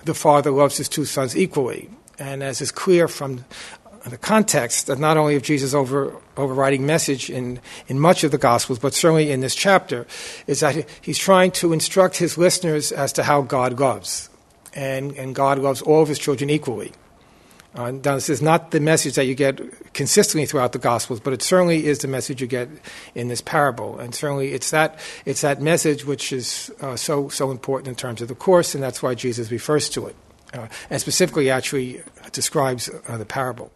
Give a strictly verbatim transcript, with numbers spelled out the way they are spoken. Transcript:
the Father loves his two sons equally. And as is clear from the context, that not only of Jesus' over, overriding message in, in much of the Gospels, but certainly in this chapter, is that he's trying to instruct his listeners as to how God loves. And, and God loves all of his children equally. Uh, now, this is not the message that you get consistently throughout the Gospels, but it certainly is the message you get in this parable. And certainly it's that it's that message which is uh, so so important in terms of the course, and that's why Jesus refers to it, uh, and specifically actually describes uh, the parable.